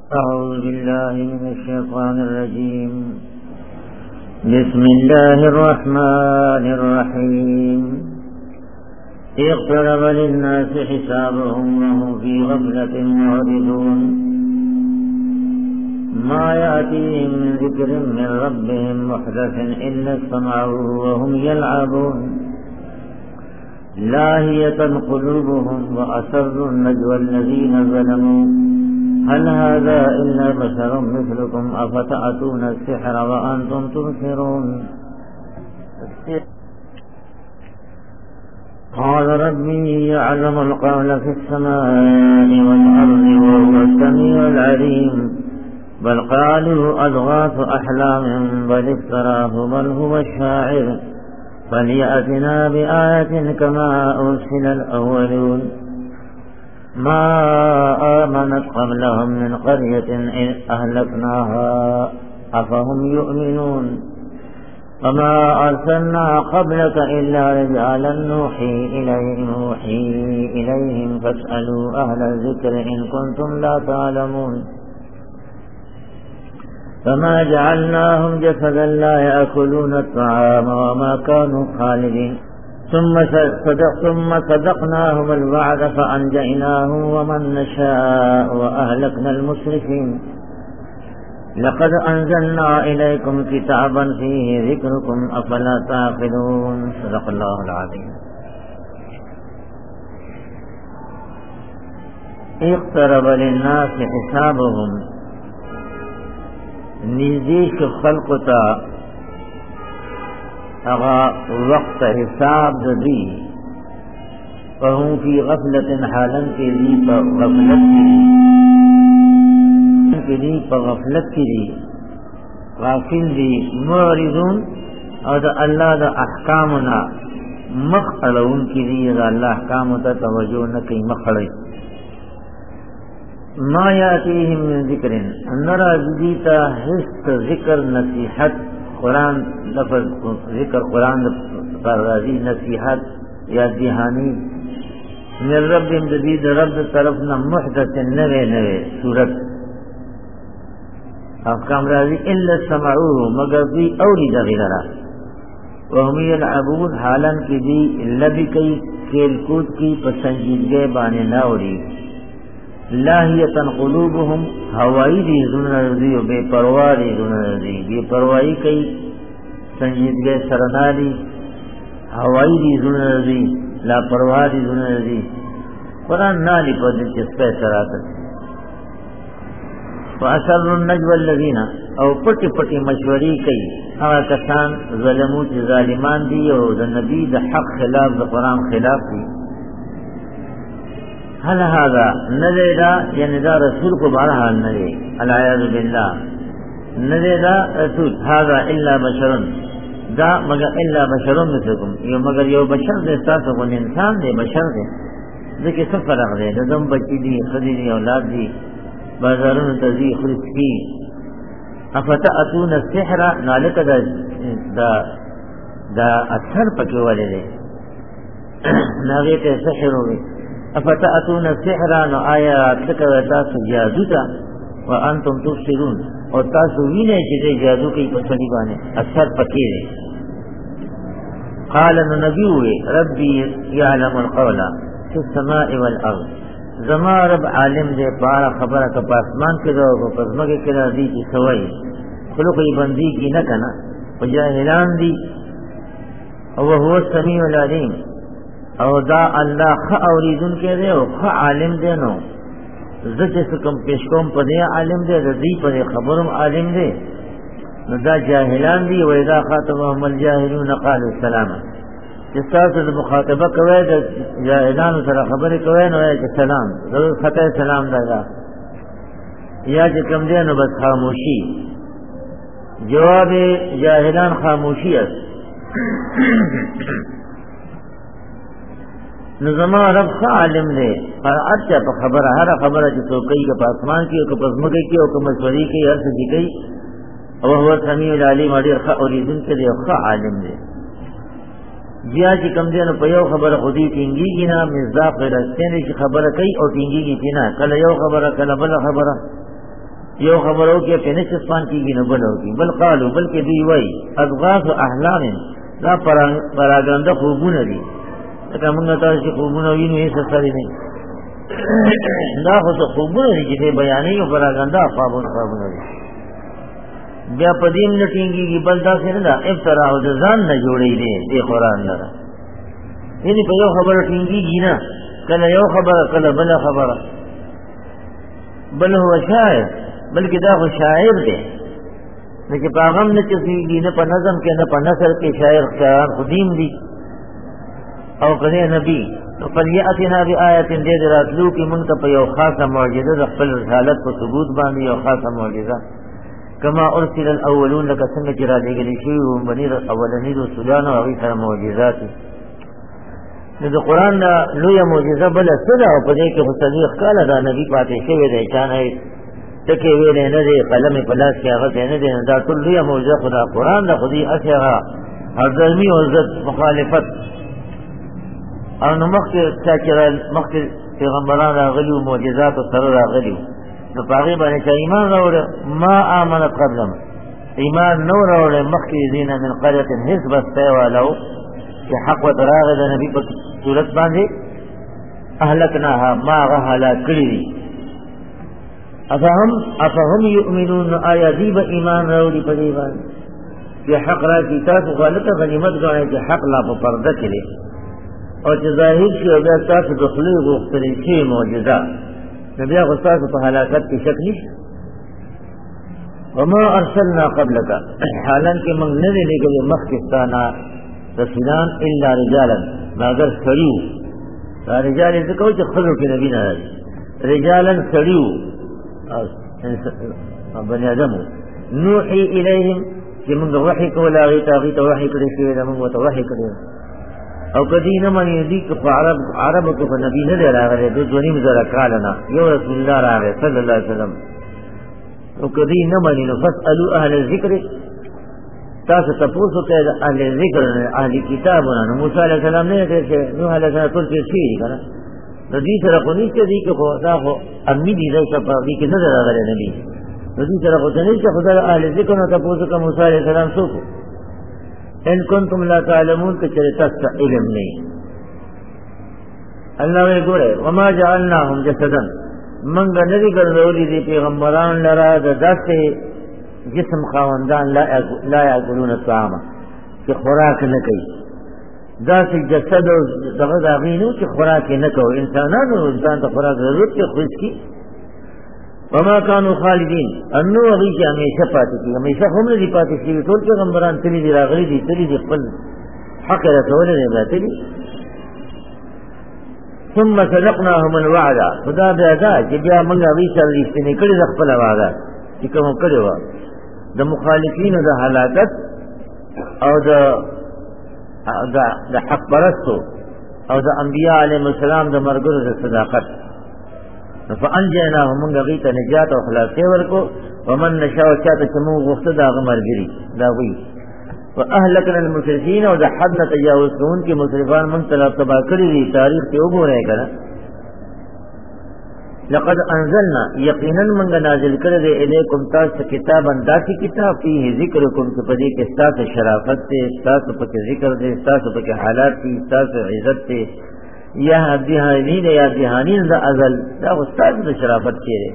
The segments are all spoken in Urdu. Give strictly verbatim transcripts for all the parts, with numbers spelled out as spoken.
أعوذ بالله من الشيطان الرجيم. بسم الله الرحمن الرحيم. اقترب للناس حسابهم وهم في غفلة معرضون ما يأتيهم من ذكر من ربهم محدث إلا استمعوه وهم يلعبون لاهية قلوبهم وأسروا النجوى الذين ظلموا هل هذا إلا بشر مثلكم أفتأتون السحر وأنتم تبصرون. قال ربي يعلم القول في السماء والأرض وهو السميع العليم بل قالوا أضغاث أحلام بل افتراه بل هو الشاعر فليأتنا بآية كما أرسل الأولون ما آمنت قبلهم من قرية أهلكناها أفهم يؤمنون وما أرسلنا قبلك إلا رجالا نوحي إليهم نوحي إليهم فاسألوا أهل الذكر إن كنتم لا تعلمون فما جعلناهم جسدا لا يأكلون الطعام وما كانوا خالدين ثم صدق ثم صدقناهم الوعد فأنجيناهم ومن نشاء وأهلكنا المسرفين لقد أنزلنا إليكم كتابا فيه ذكركم أفلا تعقلون. صدق الله العظيم. اقترب للناس حسابهم نزدیک خلق تا اغا وقت حساب دی فهم فی غفلت حالن کے دی پا غفلت کی دی پا غفلت کی دی غافل دی معرضون او دا اللہ دا احکامنا مخلون کی دی دا اللہ احکامتا توجہ نکی مخلی ما یاتیہم من ذکر نراز دیتا حست ذکر نصیحت قرآن لفظ ذکر قرآن پر راضی نصیحت یا دہانی من رب جدید رب طرفنا محدث نوے نوے صورت احکام راضی الا سمعوه مگر دی اولی دغیرہ وهم یلعبون حالن کی دی لبی کئی کھیل کود کی پسنجیدگے بانے ناوری لاہیتن قلوبهم ہوائی دی زنرزی و بے پرواری زنرزی بے پروائی کئی سنجیدگے سرنالی ہوائی دی زنرزی لا پرواری زنرزی قرآن نالی پر دلچسپے سراتت وَأَسَرُّ النَّجْوَ الَّذِينَ او پٹی پٹی مشوری کئی ہوا کسان ظلمو چی ظالمان دی او دا نبی دا حق خلاف دا قرآن خلاف دی هل هذا ندے دا یعنی دا رسول کو بارحال ندے العیاذ باللہ ندے دا رسول هذا الا بشر دا مگر الا بشر مثلکم یو مگر یو بشر دے ساسو کن انسان دے بشر دے دکی سب فرق دے دا دم بچی دی خدی دی اولاد دی بازارون تزی خرس کی افتأتون السحر نالک دا دا دا اثر پکی والے دے ناغیت سحر ہوئی افتأتون السحر نو آیات لکو تاسو جادو تا وانتم تبصرون اور تاسو وینے چیزے جادو کی پسنی بانے اثر پکی دے قال نبی ہوئے ربی یعلم القول فی السماء والارض زما رب عالم دے پارا خبر کا پاسمان کے دو پزمک کے دی کی سوائی خلقی بندی کی نکنا وجاہلان دی وهو السمیع العلیم او دا اللہ خ اوریدن کے دے او خ عالم دے نو زچ سکم پیشکوم پدے عالم دے رضی پدے خبرم عالم دے نو دا جاہلان دی و اذا خاطبهم الجاہلون قالوا السلام جستاس دا مخاطبہ کوئے دا جاہلان سر خبر کوئے نو اے سلام ضرور خطہ سلام دا دا یا چکم دے نو بس خاموشی جواب جاہلان خاموشی ہے نظما رب خا عالم دے پر اچھا پا خبر ہر خبر جو تو کئی کا پاسمان کی او پزمکے کی او مشوری کی ہر سے کی او هو سمیع العلیم اور خا اوریدن کے دے خا عالم دے جیا چې کم دی نو په یو خبره خودي ټینګیږي نه مزاق رسته نه چې خبره کوي او ټینګیږي نه کله یو خبره کله بل خبره یو خبرو کې پنه چسپان کیږي نه بل ورکی بل قالو بلکې دی وای اضغاث احلام دا پراګنده خوبونه دي دا موږ تاسو چې خوبونه وینو یې څه سره نه دا خو خوبونه دي چې بیانې او پراګنده خوابونه خوابونه دي بیا پدیم نټینګي بل دا څنګه دا افترا او ځان نه جوړې دي د قران نه یعنی په یو خبره ټینګي نه کله یو خبره کله بل خبره بل هو شاعر بلکې دا خو شاعر دی نه چې پیغام نه چسیږي نه په نظم کې نه په نثر کې شاعر شاعر خودیم دي او کله نبی نو فلیاتنا بآیه دې راتلو کې مونږ ته په یو خاصه معجزه د خپل رسالت په ثبوت باندې یو خاصه معجزه کما ارسل الاولون لك څنګه چې را لېږلي شوي وو بني اولني رسولان او هغوی سره معجزات نو د قرآن دا لویه معجزه بله څه ده او په دې کې خو څلوېښت کاله دا نبي پاتې شوی دی چا نه ټکې ویلی نه دی قلم یې په لاس کې اغتی نه دی نو دا ټول لویه معجزه خو دا قرآن ده خو دې هسې هغه هردرمي او ضد مخالفت او نو مخکې چا چې مخکې پیغمبران راغلي وو معجزاتو سره راغلي وو نو په هغې باندې چا ایمان راوړی ما آمنت قبلهم ایمان نه و راوړی مخکې دې نه من قرية هېڅ بستی والا و چې حق ورته راغی د نبي په صورت باندې اهلکناها ما هغه هلاک کړي دي افهم افهم یؤمنون آیا دی به ایمان راوړي په دې باندې چې حق راشي تاسو غلطه غنیمت ګڼئ چې حق لا په پرده کې دی او چې ظاهر شي او بیا تاسو د خولې غوښتلې شوې معجزه نو بیا خو ستاسو په هلاکت کې شک نشته وما ارسلنا قبلک حالانکې موږ نه دی لېږلي مخکې ستا نه رسولان الا رجالا مگر سړي وو دا رجال یې ځکه و چې ښځو کې نبي نه راځي رجالا سړي وو بني آدم وو نوحي الیهم چې موږ وحي کول هغې ته هغې ته وحي کړی شوی ده موږ ورته وحي کړی او کدی نه مني دي که په عرب عربو کې په نبي نه دی راغلی د دوه نیم زره کاله نه یو رسول الله راغی صلی الله علیه وسلم او کدی نه مني نو فاسألوا اهل الذکر تاسو تاسو ته اهل ذکر اهل کتابونه نو موسی علیه السلام نه دی چې نوح علیه السلام ټول کې شي کنه د دې سره خو نشته دي که خو دا خو امني دي دا په دې کې نه راغلی نبی د دې سره خو څه نشته خدای اهل ذکر نه تاسو کوم موسی علیه السلام څوک ان کنتم لا تعلمون که چرې تاسو علم نه الله وی ګوره وما جعلناهم جسدا من نه دي ګرځولي دي پیغمبران لرا د داسې جسم خاوندان لا لا یاکلون الطعام چې خوراک نه کوي داسې جسد دغه د هغې نه چې خوراک یې نه کوي انسانانو انسان ته خوراک ضرورت کې خوښ کي وما كانوا خالدين انو هغې چې همیشه پاتې کېږي همیشه هم نه دي پاتې شوي ټول پیغمبران تللي دي راغلي دي تللي دي خپل حق یې رسولی دی بیا تللي ثم صدقناهم الوعد خدا بیا دا چې بیا موږ هغې سره رښتینې کړې ده خپله وعده چې کومه کړې وه د مخالفینو د هلاکت او د د حق پرستو او د انبیاء علیهم السلام د مرګونو د صداقت فانجیناهم موږ هغې ته نجات او خلاصې ورکړو ومن نشاء چاته چې موږ غوښته د هغه ملګري د هغوی واهلکنا المسرفین او د حد نه تجاوز کوونکي مسرفان موږ ته تباه کړي دي تاریخ کې وګورئ که نه لقد انزلنا یقینا موږ نازل کړی دی الیکم تاسو کتابا داسې کتاب فیه ذکرکم چې په دې کې ستاسو شرافت دی ستاسو پکې ذکر دی ستاسو پکې حالات دي ستاسو عزت دی یا دهانین یا دهانین دا ازل دا استاد د شرافت کېږي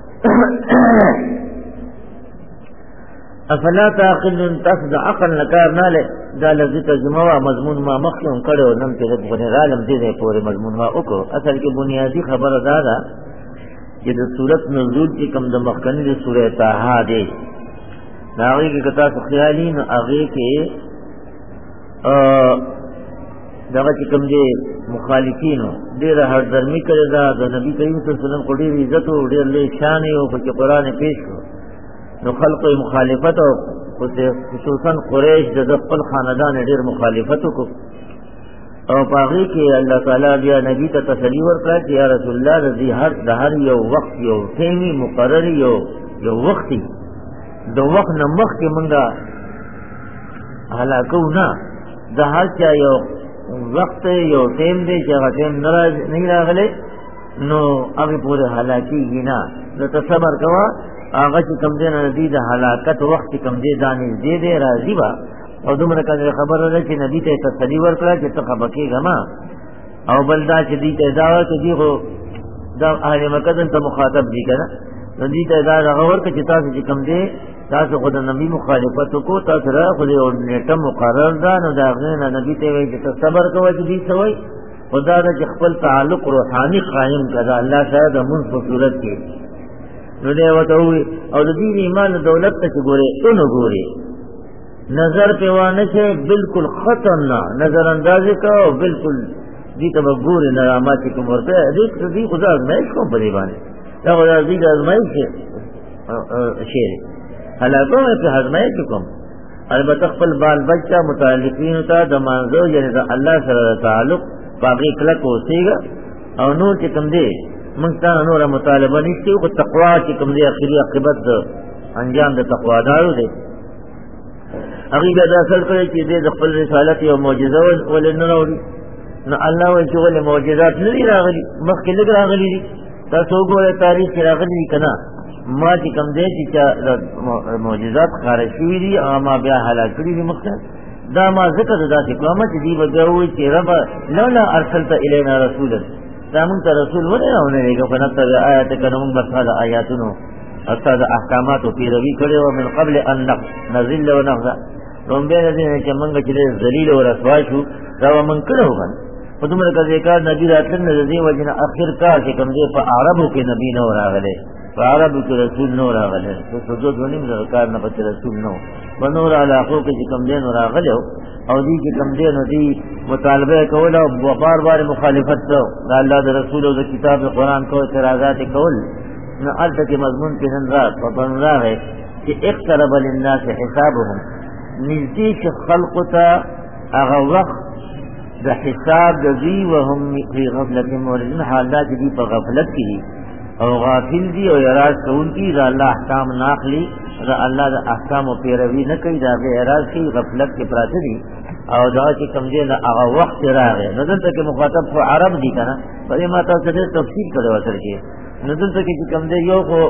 افلا تعقلون تاسو د عقل نه کار نه لې دا لفظي ترجمه وا مضمون ما مخکې هم کړی و نن چې غنې عالم دې ځای پورې مضمون ما وکړو اصل کې بنیادي خبره دا ده چې د صورت نزول چې کوم د مخکني د سورې طه دی دا هغې کې که تاسو خیالي نو هغې کې دغه چې کوم دی مخالفینو ډېره هردرمي کړې ده د نبي کریم صلی الله علیه وسلم خو ډېر عزت و ډېر لوی شان یې و پکې قرآن یې پیش کړو نو خلقو یې مخالفت او خصوصا قریش د ده خپل خاندان یې ډېر مخالفت وکړو او په هغې کې الله تعالی بیا نبي ته تسلي ورکړه چې یا رسول الله د هر یو وخت یو ټیمي مقرر یو یو وخت د وخت نه مخکې مونږ هلاکو نه د هر چا یو وقت یو ټیم دی چې هغه ټیم نه راغلی نو هغې پورې هلاکېږي نه نو ته صبر کوه هغه چې کوم دین نه دي د هلاکت وخت کوم دی دانې دې دې راځي با او دومره کله خبره ده چې نبی ته تسلی ورکړه چې ته خبر کېږه ما او بل دا چې دې ته دا چې دی خو دا اهل مکه ته مخاطب دي کنه نو دې ته دا غور کې چې تاسو چې کوم دی تاسو خو د نبی مخالفت کو تاسو را خو دې اور نیټه مقرر ده نو دا غنه نبی ته وایي چې صبر کوئ دې سوي خدا د خپل تعلق روحاني قائم کړه الله شاید موږ په صورت کې نو دې وته وي او د دې ایمان دولت ته ګوره اونو ګوري نظر په وانه چې بالکل ختم نه نظر انداز کا او بالکل دې ته ګوره نه رحمت کوم ورته دې دې خدا نه کوم په دی باندې دا خدا دې ازمایښت شي هلاکو په ازمایښت کوم البته خپل بال بچا متعلقین ته د مانزو یعنی د الله سره تعلق باقي کله کوسیږي او نور چې کوم دی موږ ته نور مطالبه نشته او تقوا چې کوم دی اخري عاقبت انجام د تقوا دارو دی هغه د اصل کړي چې د خپل رسالت او معجزه ول نه راوړي نو الله وایي چې ول معجزات نه راغلي مخکې لګ راغلي دي تاسو وګورئ تاریخ کې راغلي کنا ما چې کوم دی چې معجزات خارج شوي دي او ما بیا هلاک کړي دي مخکې دا ما ذکر دا چې قیامت دی وګورئ چې رب لولا ارسلت الینا رسولا دا مونږ ته رسول ونه راونه لګو کنه ته آیات کنه مونږ بس دا آیاتونو استاد احکامات او پیروي کړي او من قبل ان نزل و نغزا روم به دې چې مونږ چې ذلیل او رسوا شو دا مونږ کړو باندې په دومره کې کار نبی راتل نه دې وجنه اخر کار چې کوم دې په عربو کې نبی نو راغله په عربو کې رسول نو راغله څه سجود ونیم کار نه پته رسول نو ونور علاقو کې چې کوم دې نو راغله او دې چې کوم دې نو دې مطالبه کول او بار بار مخالفت کو الله د رسول او د کتاب قرآن کو اعتراضات کول نو البته کې مضمون کې نن رات په بن راغی چې اقترب للناس حسابهم نزدیک خلق ته هغه وخت د حساب د ذی وهم فی غفلت مورزن حالات دي په غفلت کې او غافل دي او اراز کول کی دا الله احکام ناخلی دا الله د احکام او پیروي نه کوي دا به اراز کی غفلت کې پراته دي او دا چې کوم دی نه هغه وخت راغی نو دلته کې مخاطب خو عرب دي کنه په دې ما تاسو ته تفصیل کړو ورته کې نو دلته کې کوم دی یو خو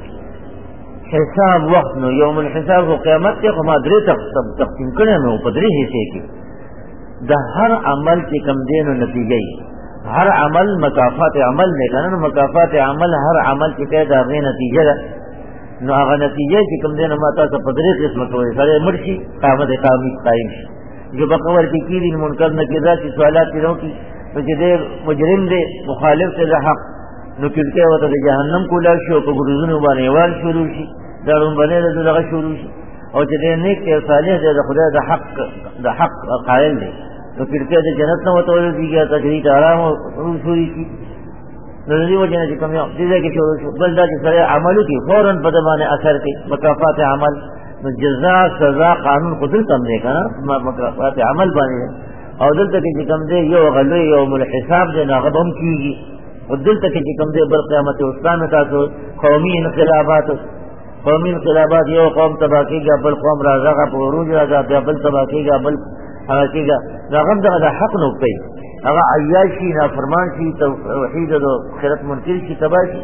حساب وخت نو یوم الحساب او قیامت کې خو ما درې تقسیم کړي نو په درې حصے کې د هر عمل کې کوم دی نو نتیجه هر عمل مکافات عمل نه کنه مکافات عمل هر عمل کې دا غي نتیجه ده نو هغه نتیجه چې کوم دی نو ما تاسو په درې قسمه کوي سره مرشي قیامت قائم قائم جو بقور کی کیدین منکر نہ کیدا چې سوالات دي نو کی تو چې دې مجرم دې مخالف ته حق نو کله وته جهنم کولا شو په ګورزونو باندې وال شروع شي دارون باندې دغه شروع شي او چې دې نیک او صالح دې خدای د حق د حق قائل دي نو کله دې جنت نو وته ورځيږي تجرید آرام او شروع شي نو دې وجه چې کوم یو دې کې شروع شو بل دا چې سره عملو کې فورن په باندې اثر کوي مکافات عمل نو جزاء سزا قانون خودل تم نه کنه مکافات عمل باندې او دلته کې کوم دې یو غلوی یوم الحساب دې ناغبم کیږي ودلته کې کوم دې بل قیامت اوستان تاسو قومي انقلابات قومي انقلابات یو قوم تبا کېږي بل قوم راځه په وروج راځي بل تبا کېږي بل هغه کېږي دا غم دغه حق نو کوي هغه عیاشي نافرمان شي توحید او خیرت منکر شي تبا شي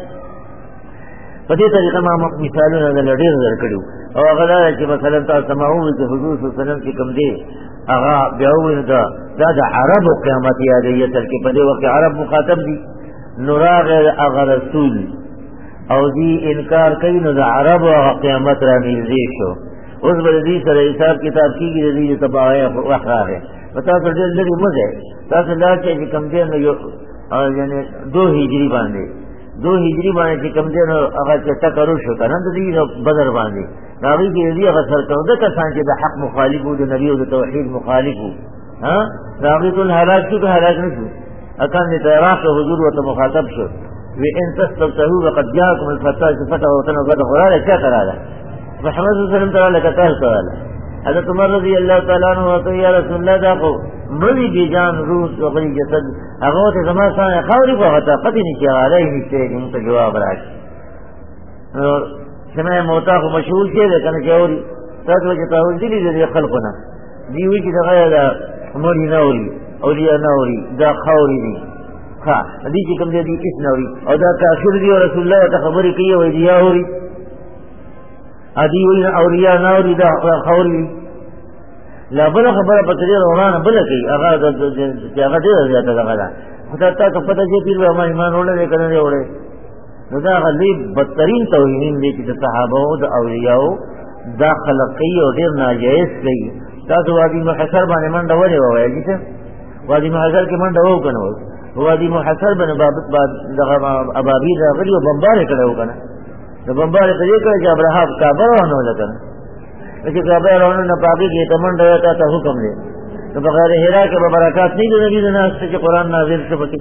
په دې طریقه ما مثالونه لړډیر درکړو او هغه دا چې مثلا تاسو سماوي چې حضور صلی الله علیه وسلم کې کوم دی هغه بیا ویني دا دا د عربو قیامت یادیه تر کې په دې وخت عرب مخاطب دي نوراغ هغه رسول او دې انکار کوي نو د عربو قیامت را نږدې شو اوس به دې سره حساب کتاب کیږي دې تباہی وخت راغی پتا څه دې لري مزه تاسو دا چې کوم دی نو یو یعنی دو هجری باندې دو هجری باندې چې کوم دی نو هغه چې تکرر شو کنه د دې بدر باندې راوی دې دې هغه سره ته د کسان چې د حق مخالف وو د نبی او د توحید مخالف وو ها راوی ټول هلاک شو هلاک نه شو اکان دې راځه حضور ورته مخاطب شو وی ان تستفتحوا وقد جاءكم الفتاة فتح وطن وقد غراله چا کراله محمد صلی الله علیه وسلم تعالی کته کراله حضرت عمر رضی الله تعالی عنہ او یا رسول الله دا کو مری بی جان روح او غری جسد هغه ته زما سره خوري په وتا پتی نشي علی نشته ان ته جواب راځي سمه موتا کو مشهور شه ده کنه جوړي تاسو چې تاسو دې دې خلقونه دی وی چې دا مری نوري اولیاء نوري دا خوري دي ها دې چې کوم دې کیس نوري او دا کافر دی رسول الله ته خبرې کوي وای دی اوري ادي وين اوريا ناوري دا خوري لا بل خبره پتري روانه بل کوي هغه د هغه ډیر زیاته ده خدای ته پته چې پیر ما ایمان وړل کنه دی وړل نو دا غلي بدترین توهین دي چې د صحابه او د اولیاء دا خلقي او ډیر ناجایز دی تاسو وادي محشر باندې منډه ولې وایي چې وادي محشر کې منډه وو کنه وادي محشر باندې بابت بعد دغه ابابي دا غلي او بمبار کړو کنه د بمبار ته یې کړی چې ابراهام کعبه ونه لګنه چې کعبه ونه نه پاګي کې تمنډه ته ته حکم دی نو بغیر هرا کې به برکات نه دي نبی نه چې قرآن نازل څه پکې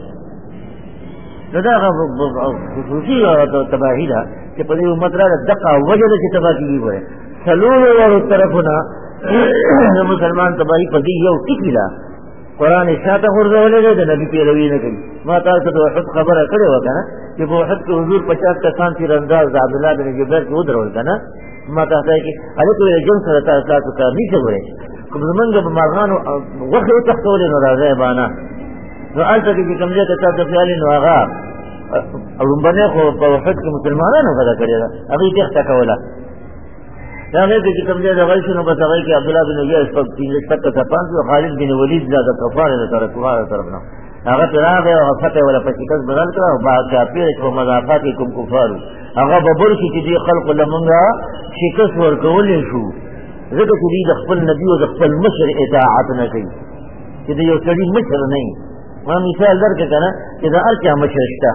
نو دا خصوصي او تباہی ده چې په دې امت را دقه وجه ده چې تباہ کیږي وره سلول ورو طرفونه مسلمان تباہی په دې یو ټکی ده قرآن شاته ورغولې ده نبی پیروي نه کوي ما تاسو ته وحد خبره کړې و کنه چې په وحد کې حضور پچاس کسان تیر انداز عبد الله بن جبیر کې ودرول کنه ما تاسو ته کې هغه جن سره تاسو ته نشي وره کوم زمونږ په مارغانو وخت تختولې نو راځي باندې نو البته چې کوم ځای ته تاسو خیالي نو هغه اولمبنه خو په وحد کې مسلمانانو غلا کړی دا هغه یې تخته کوله دا نه چې کوم ځای راغلی شنو په هغه کې عبد الله بن ابي په پنځه تک ته پانځ او خالد بن ولید دا د کفاره سره کومه طرفنا هغه تراغه او فتح ولا پچکس بدل کړ او با کافر په مضافات کوم کفار هغه ببر شي چې دی خلق لمنګه شکس ورکول شو زکه چې د خپل نبی او د خپل مشر اطاعت نه کوي چې د یو سړي مشر نه ما مثال درکې کنه چې دا ارچا مشر شته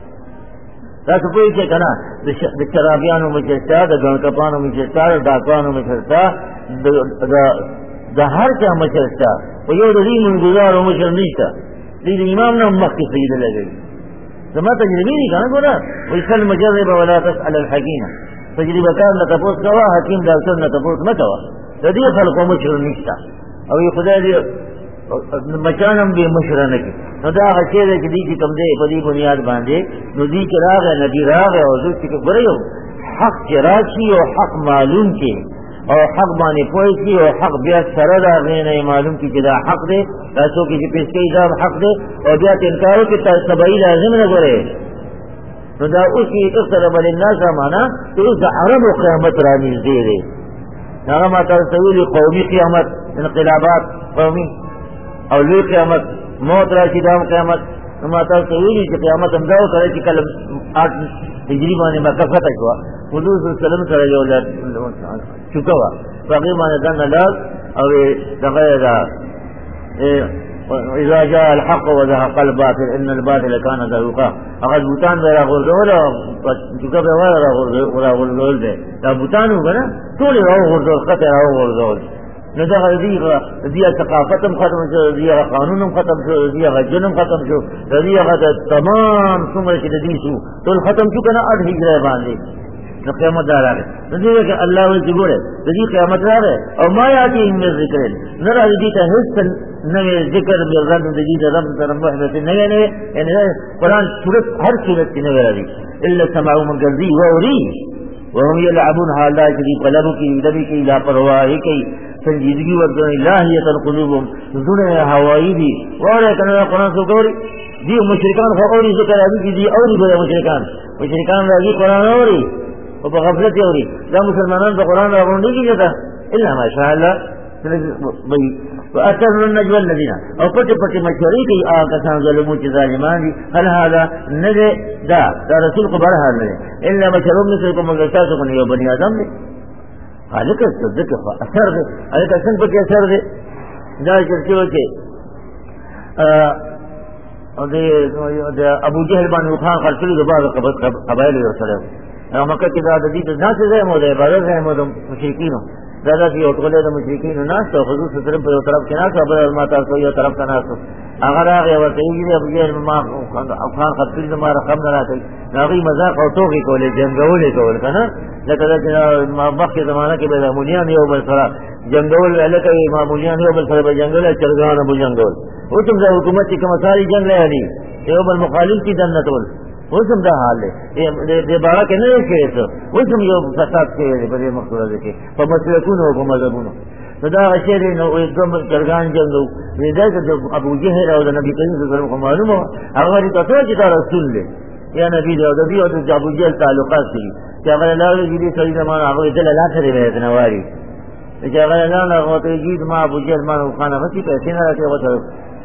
تاسو په دې کنه د چرابیانو مشر شته د ګڼکپانو مشر شته د ډاکوانو مشر شته د د هر چا مشر شته او یو د دې منګزارو مشر نشته دې امام نه مخکې سید لګي زما تجربه دي کنه ګوره وې کل مجرب ولا تسأل الحکیم تجربه کار نه تاسو کوا حکیم ډاکټر نه تاسو نه کوا د دې خلکو مشر نشته او یو خدای دې مچانم به مشر نه کی نو دا هغه چې دې چې کوم دې په دې بنیاد باندې نو دې چې راغی نه دی راغی او ځکه چې ګورئ حق چې راشي او حق معلوم کی او حق باندې پوي کی او حق بیا سره راغی نه معلوم کی چې دا حق دی تاسو کې چې پیسې دا حق دی او بیا انکار کوي تاسو تبعی لازم نه ګورئ نو دا اوس یې اقترب للناس معنا چې اوس د عربو قیامت را نږدې دی هغه ما تاسو ویلي قومي قیامت انقلابات قومي او لوی قیامت موت راشي دام قیامت نو ما تاسو ویلي چې قیامت هم دا سره چې کله آټ هجری باندې مکه فتح شو حضور صلی الله علیه وسلم سره یو لار چوکوا هغه باندې ځان لال او دغه دا اذا جاء الحق وزهق الباطل ان الباطل كان زهوقا هغه بوتان به راغورځول او چوکا به راغورځول دي دا بوتان وګړه ټول راغورځول خطر راغورځول نو دا غدي دي ثقافتم ختم شو دي قانونم ختم شو دي غجنم ختم شو دي غدا تمام څومره چې دي شو ټول ختم شو کنه اډ هجره باندې نو قیامت راغله نو دې کې الله وی ګوره دې قیامت راغله او ما یاتي من ذکر نه راځي ته هیڅ نه ذکر به رب دې دې رب سره محبت نه نه یعنی قرآن سورۃ هر سورۃ نه راځي الا سمعوا من قلبي ووري وهم يلعبون حالا چې قلبو کې دبي کې لا پروايي کوي سنجیدگی ورته الہیت القلوبهم زونه هوایی دي وره کنه قرآن سو ګوري دي مشرکان فوري ذکر راځي دي اوري به مشرکان مشرکان راځي قرآن اوري او په غفلت اوري دا مسلمانان په قرآن راغونډي کیږي الا ماشاء الله بي واثر النجوى الذين او پټ پټ مشورې کوي هغه کسان ظلمو چې ظالمان دي هل هذا نه دا دا رسول کو بره حال نه الا بشرون مثلكم وغتاسو کو یو بني ادم دي خالق صدق اثر دے ایت څنګه په اثر دے دا چې وته ا د ابو جهل باندې خان خلصلي د بعض قبایل یو سره هغه مکه کې دا د دې د ناس ځای مو ده عبادت ځای مو د مشرکینو دا د یو ټول د مشرکینو ناس ته حضور صلی الله علیه وسلم په یو طرف کې ناس او بل ما تاسو یو طرف کې ناس هغه راغی او ته یې ابو جهل ما خان خلصلي ما رقم نه راځي هغه مذاق او توغي کولې جنگولې کول کنه لکه دا ما مخکې زمانہ کې به معمولیان یو بل سره جنگول لکه معمولیان یو بل سره به جنگل چرګان ابو جنگول او څنګه حکومت کې کومساري جنگ لري یو بل مخالف کی دنتول او څنګه دا حال دی دې بارا کې نه کېږي او څنګه یو فساد کوي په دې مقصد کې په مسلکونو او په مذهبونو دا شی دی نو کوم چرګان جنگو دې دا ابو جهل او د نبی کریم صلی الله علیه وسلم معلومه هغه ته چې دا رسول دی یا نبی دی او د دې او د ابو جهل تعلقات دي چې هغه لاړ دې سړي زمانه هغه دل لا سره وې نه واري چې هغه لاړ هغه ته جید ما ابو جهل ما خانه غتی پیسې نه راځي وته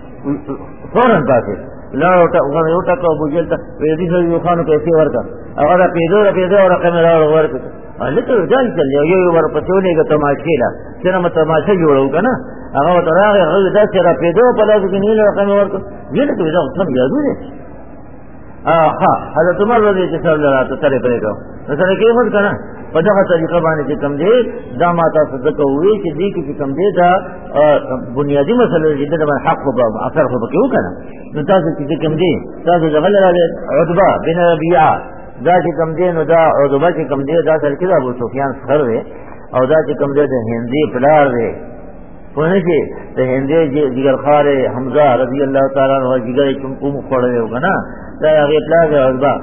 فورن تاسو لاړ ته هغه یو ټکو ابو جهل ته دې سړي خانه پیسې ورکا هغه پیدو را پیدو را کمرا ورکا لکه ځان چل یو یو ور پښونې کې تماشې لا چې ما تماشې جوړو کنه هغه ته راغی هغه دا چې را پیدو په لاس کې نیل رقم ورکا یې ته دا څه یادو دي ها حضرت عمر رضی الله عنه راته ترې پرېګو نو سره کې مت کنه په دغه طریقه باندې چې کم دی دا ماته صدقه وې چې دې کې کم دی دا بنیادی مسله چې د حق په اثر خو پکې وکنه نو تاسو چې کم دی تاسو د غل راځي عتبہ بن ربيعه دا چې کم دی نو دا عتبہ چې کم دی دا تل کې ابو سفیان سره دی او دا چې کم دی د هندي پلار دی په هغه د هندي جګر خار حمزه رضی الله تعالی عنہ جګر کوم کوم خړې وکنه دا هغه پلار دی عتبہ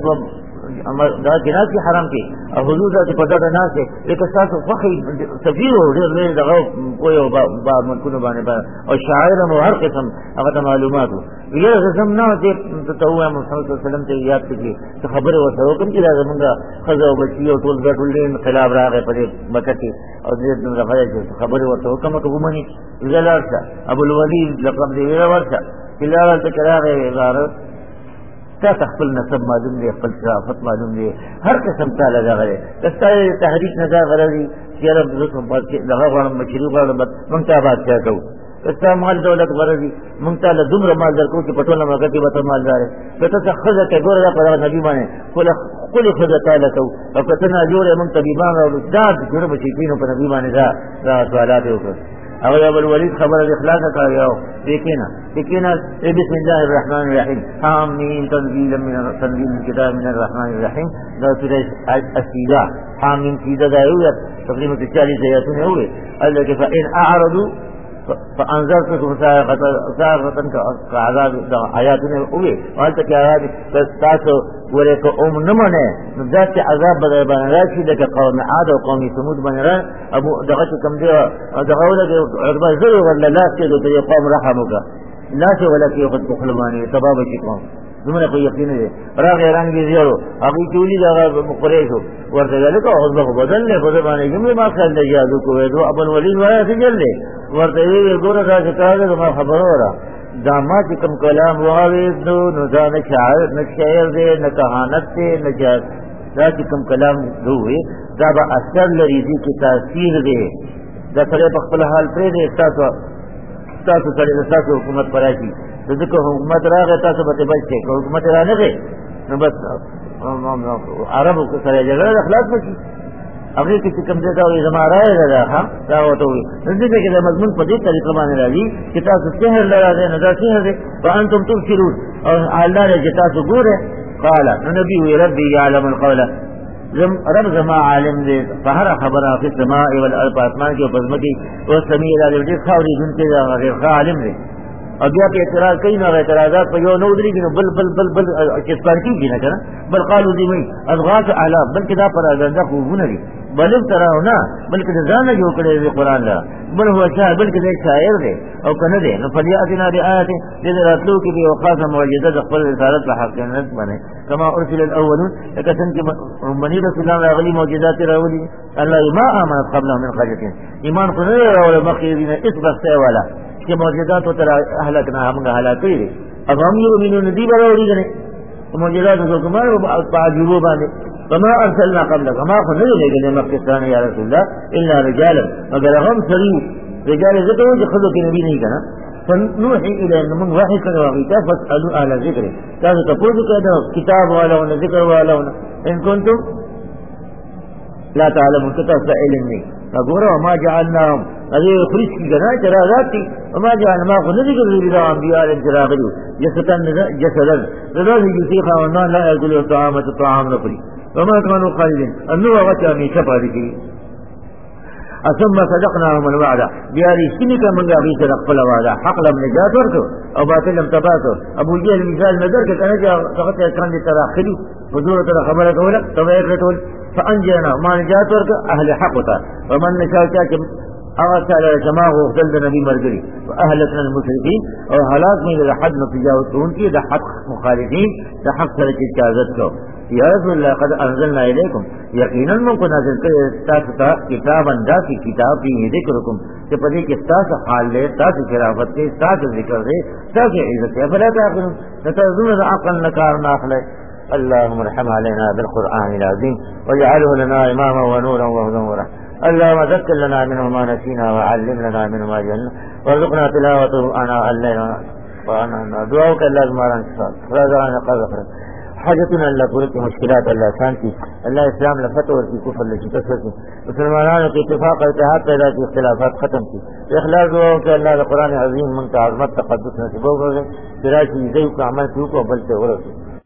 دا جنات کی حرام کی او حضور ذات په دغه ناس لیکه تاسو فخر سفیر او ډېر لوی دغه کوی او با منکونو باندې او شاعر مو هر قسم هغه معلوماتو یو قسم نه دې ته وای محمد صلی الله علیه وسلم ته یاد کړي چې خبره ورته کوم چې زمونږه خزه او بچي او ټول ګټول دې خلاف راغی په دې مکه او دې دغه خبره ورته کوم کومه زلارته ابو الولید لقب دې ورته کله ته کراغه غاره تا خپل نسب معلوم دی خپل شرافت معلوم دی هر قسم تعالی غره دستای تحریک نه غره چې رب زو په دغه غوړم مشروع غوړم مونږ ته آباد کړو دستا مال دولت غره دي مونږ ته له دومره مال درکو چې پټول نه غتی به مالدار ته ته خزه ته ګوره په نبی باندې کله کله خزه تعالی کو او کته نه جوړه مونږ طبيبان او داد جوړه بچی کینو په نبی باندې دا دا سوالات وکړه او ابو الولید خبر اخلاص کاریو دیکھنا دیکھنا بسم الله الرحمن الرحیم حامیم تنزیل من تنزیل الكتاب من الرحمن الرحیم دا سورہ السجدہ حامیم سیدہ دا ہے تقریبا چالیس آیاتیں ہوئے اللہ کہ فإن اعرضوا فانذرتكم صاعقة كعذاب آیاتیں ہوئے وہاں تک آیات تاسو ورے کو ام نمونه ذات عذاب بدل بن راشد لك قوم عاد وقوم ثمود بن را ابو دغه کم دی دغه ولګ عربه زرو ولا لا کېدو ته قوم رحمك لا شي ولا کې خود خپلمانه تباب کی قوم زمونه په یقین دی راغه رنگ دی زیرو هغه چولی دغه قریشو ورته لکه او بدل له په باندې کوم ما خل دی یادو کوې دو ابو الولید وای سجل دی ورته وی ګوره دا چې کاغه ما خبرو را دا ما چې کوم کلام واوید نو نو دا نه شاعر نه شاعر دی نه کہانت دی نه جاز دا چې کوم کلام دوی دا به اثر لري دي چې تاثیر دی دا سره په خپل حال پرې دی تاسو تاسو سره تاسو حکومت پرایي ځکه حکومت راغی تاسو به بچی حکومت را نه غي نو بس عربو سره جګړه اخلاص وکړي هغه کې کوم ځای دا وي زما راځي دا ها دا وته وي دې کې د مضمون په دې طریقه باندې راځي چې تاسو سحر لراځي نه دا سحر دي وانتم تبصرون او الله دې تاسو ګوره قال نبي ربي يعلم القول رب زما عالم دې فهر خبره په السماء والارض اسمان کې او پزما کې او سميع العليم دې خاوري دن کې غیر عالم دې او بیا په اعتراض کوي نو اعتراضات په یو نو درېږي بل بل بل بل کسبان کېږي نه کنه بل قالوا دې مې اضغاث اعلی بلکې دا پر اجازه خوونه دي بل تراونه بلکې ځان جوړ کړی دی قران لا بل هو شاعر بلکې دې شاعر دی او کنه دی نو فلیاتنا بآیات دې راتلو کې به وقاص معجزه د خپل رسالت په حقیقت باندې کما ارسل الاولون لکه څنګه بنی رسول الله غلی معجزات راولي الله ما امنت قبل من قريه ایمان خو نه راول مخکې دې اس بسته والا کہ معجزات تر اهلکنا هم هلاکې دي اغم یو مينو ندی براوړي غنه معجزات کو کمر او تعجبو باندې فما ارسلنا قبلك ما خذل لګنه مکه یا رسول الله الا رجالا مگر هم سری رجال ذکر چې خذو کې نبی نه کنا فنوحي الى ان من وحي کړه او فاسالوا اهل الذكر تاسو ته پوښتنه کړه کتاب والا او ذکر والا ان كنتم لا تعلمون كتاب علمي فقولوا وما جعلناهم هذه خريج کی گنا چراغاتی وما جعلنا ما خذ ذکر الى انبياء الجراغلو جسدن جسدن رضي يسيخا وما لا يقولوا طعامة طعام نقلي وما كانوا قليلا انه وغتا من شفارتي ثم صدقناهم الوعد بياري سنك من غابي صدق فالوعد حق لم نجات ورکو او باطل لم تباتو ابو جهل مثال نظر کہ کنجا فقط کان دي تراخلي حضور ترى خبرك ولا تبعك تقول فانجينا ما نجات ورکو اهل حق تا ومن نشاء هغه تعالی جما غوښتل د نبی مرګري واهلكنا المشركين او هلاك من حد نتجاوز کوونکی د حق مخالفین د حق سره چې اجازه کو یا رسول الله قد انزلنا اليكم یقینا من کو نازل کړي تاسو ته کتاب انداسي کتاب دی ذکرکم چې په دې کې تاسو حال له تاسو شرافت کې تاسو ذکر دی تاسو عزت یا فلا تاخذون تتذون عقل نکار ناخله اللهم ارحم علينا بالقرآن العظيم واجعله لنا إماما ونورا وهدى ورحمة اللهم ذكر لنا منه ما نسينا وعلم لنا منه ما جهلنا وارزقنا تلاوته آناء الليل وأنا دعاؤك الله زمارا انتصال رضانا قبل حاجتنا الله پوری کی مشکلات اللہ شانتی اللہ اسلام لفتح اور کی کفر لکی کسر کی مسلمانانوں کی اتفاق اور اتحاد پیدا کی اختلافات ختم کی اخلاص دعاؤں کہ اللہ قرآن عظیم منتا عظمت تقدس نصیب ہو گئے فراشی زیو کا عمل کیوں کو بلتے ہو رہے